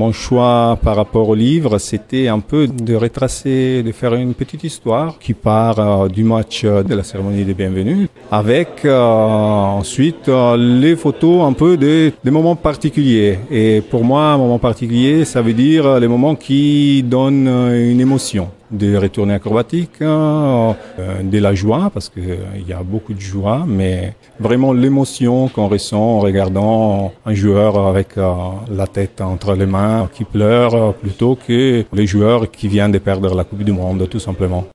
Mon choix par rapport au livre, c'était un peu de retracer, de faire une petite histoire qui part du match de la cérémonie des bienvenus, avec ensuite les photos un peu des moments particuliers. Et pour moi, un moment particulier, ça veut dire les moments qui donnent une émotion. De retourner acrobatique, de la joie, parce que il y a beaucoup de joie, mais vraiment l'émotion qu'on ressent en regardant un joueur avec la tête entre les mains qui pleure, plutôt que les joueurs qui viennent de perdre la Coupe du Monde, tout simplement.